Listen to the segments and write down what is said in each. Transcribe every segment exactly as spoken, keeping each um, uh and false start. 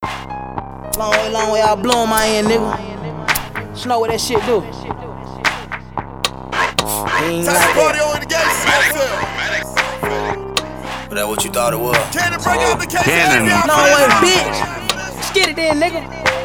Long way, long way, I blow on my end, nigga. Just know what that shit do. Ain't like that. But that what you thought it was? Cannon. Long way, bitch. Let's get it then, nigga.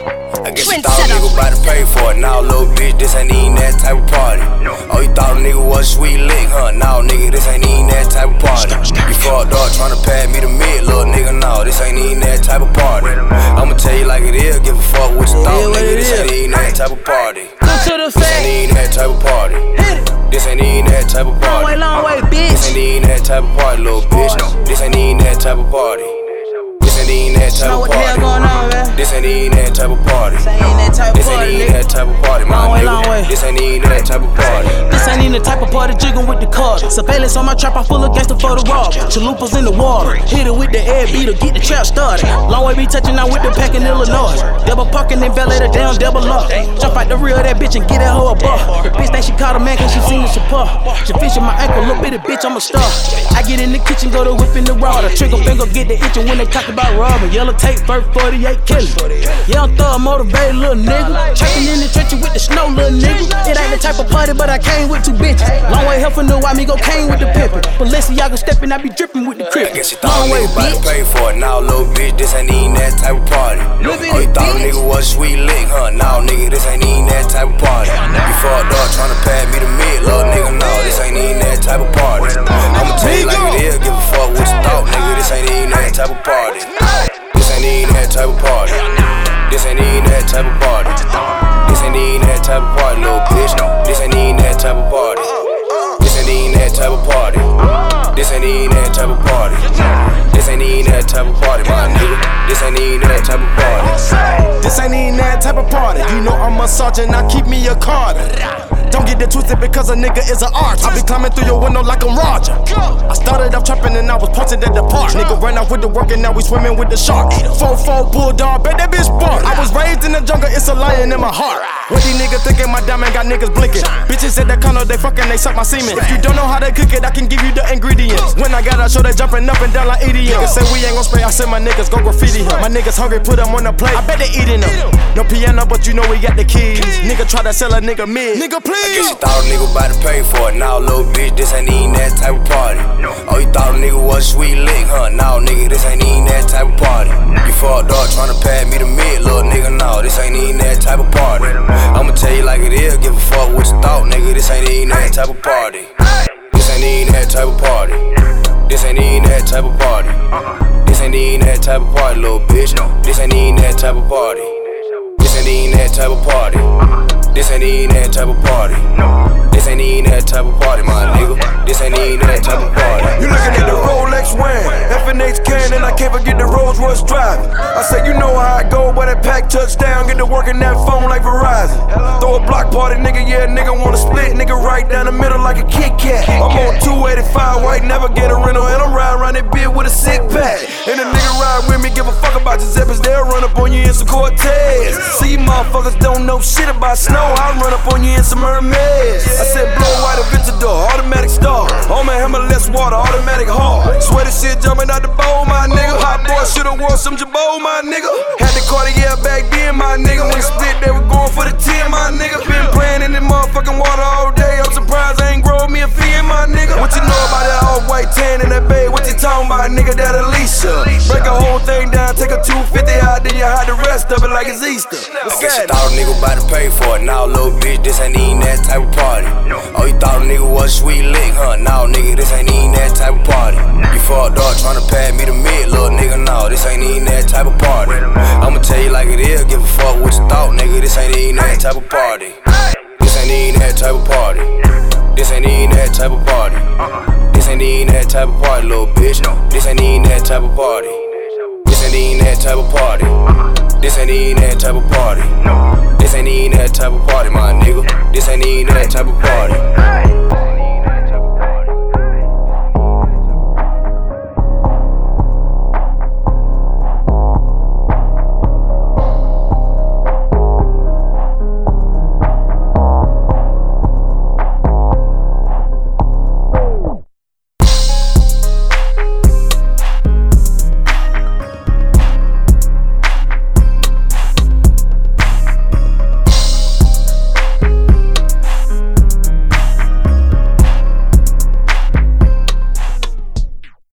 I guess you thought a nigga about to pay for it. Now, little bitch, this ain't even that type of party. Oh, you thought a nigga was sweet lick, huh? Now, nigga, this ain't even that type of party. You fucked up tryna pad me the mid, little nigga. No, this ain't even that type of party. I'ma tell you like it is, give a fuck what you thought, nigga. This ain't even that type of party. Come to the This fact. ain't even that type of party. Hit it. This ain't even that type of Long party. way, long way, This ain't bitch. even that type of party, little bitch. This ain't even that type of party. This ain't even that type Know of what the hell party. going on, man? This ain't even that type of party. This ain't that type of This ain't party, even nigga. that type of party, my Long way, long way. nigga. This ain't even that type of party. This ain't even the type of party jigging with the cars. Surveillance on my trap, I full of gangster for the rob. Chalupas in the water, hit it with the air beater, get the trap started. Long way be touching out with the pack in Illinois. Double parking and valet the down, double lock. Jump out the rear of that bitch and get that hoe a buck. The bitch think she caught a man cause she seen the support. She fishing my ankle, little bitty bitch, I'm a star. I get in the kitchen, go to whipping the water. Trigger finger, get the itching when they talk about robbing. Yellow tape, first forty-eight killing. Yeah, I'm thug motivated, little nigga. Trapping in the trenches with the snow, little nigga. It ain't the type of party, but I came with two bitches. Long way help from the why me go came with the pimpin'. Balenciaga steppin', I be drippin' with the crib. I guess you thought Long a way, nigga about to bitch. pay for it. Now, little bitch, this ain't even that type of party. Little Oh, you bitty thought a bitch. nigga was sweet lick, huh? Now, nigga, this ain't even that type of party. You fucked up tryna pad me the mid, little nigga. No, this ain't even that type of party. I'ma tell you like it is, give a fuck what you thought, nigga. This ain't even that type of party. This ain't even that type of party. This ain't even that type of party. This ain't even that type of party, little bitch. This ain't even that type of party. This ain't even that type of party. This ain't even that type of party. This ain't even that type of party, my nigga. This ain't even that type of party. This ain't even that type of party. You know I'm a sergeant, I keep me a Carter. Don't get it twisted because a nigga is an artist. I be climbing through your window like I'm Roger. I started off trapping and I was posted at the park. Nigga ran out with the work and now we swimming with the shark. four four bulldog, bet that bitch bark. I was raised in the jungle, it's a lion in my heart. What these niggas thinking my diamond got niggas blinking. Bitches at the counter, they fucking, they suck my semen. If you don't know how they cook it, I can give you the ingredients. When I got a show, they jumping up and down like idiots. Say we ain't gon' spray, I said my niggas go graffiti him. My niggas hungry, put them on the plate. I bet they eating them. No piano, but you know we got the keys. Nigga try to sell a nigga mid. Nigga, I guess please. you thought a nigga about to pay for it. Now, little bitch, this ain't even that type of party. Oh, you thought a nigga was sweet lick, huh? Now, nigga, this ain't even that type of party. You fucked up tryna pad me the mid, little nigga. No, this ain't even that type of party. I'ma tell you like it is, give a fuck what you thought, nigga. This ain't even that type of party. This ain't even that type of party. This ain't even that type of party. This ain't even that type of party, little bitch. This ain't even that type of party. This ain't even that type of party. This ain't even that type of party. This ain't even that type of party, my nigga. This ain't even that type of party. You looking at the Rolex wearing, F and H can, and I can't forget the Rolls Royce driving. I say, you know how I go, but that pack touchdown, get to working that phone like Verizon. Throw a block party, nigga, yeah, nigga wanna split, nigga right down the middle like a Kit Kat. I'm on two eighty-five, white, never get a rental, and I'm riding around that bitch with a sick pack. And a nigga ride with me, give a fuck about your zippers, they'll run up on you in some Cortez. See, you motherfuckers don't know shit about snow, I'll run up on you in some Hermes. I said, blow white Aventador, automatic star. On my hammer, less water, automatic hard. Swear this shit jumping out the bowl, my nigga. Hot boy should've wore some Jabot, my nigga. Had the Cartier back then, my nigga. When split, they were going for the ten, my nigga. Been playing in the motherfucking water all day. I'm surprised I ain't grown me a fee, my nigga. What you know about that off-white tan in that bay? What you talking about, nigga? That Alicia. Break a whole thing down, take a two fifty out, then you hide the rest of it like it's Easter. I guess you thought a nigga about to pay for it. Now, little bitch, this ain't even that type of party. Oh, you thought a nigga was sweet lick, huh? Now, nigga, this ain't even that type of party. You fucked up tryna pad me the mid, little nigga. No, this ain't even that type of party. I'ma tell you like it is, give a fuck what you thought, nigga. This ain't even that type of party. This ain't even that type of party. This ain't even that type of party. This ain't even that type of party, little bitch. This ain't even that type of party. This ain't even that type of party. This ain't even that type of party. This ain't even that type of party, my nigga. This ain't even that type of party.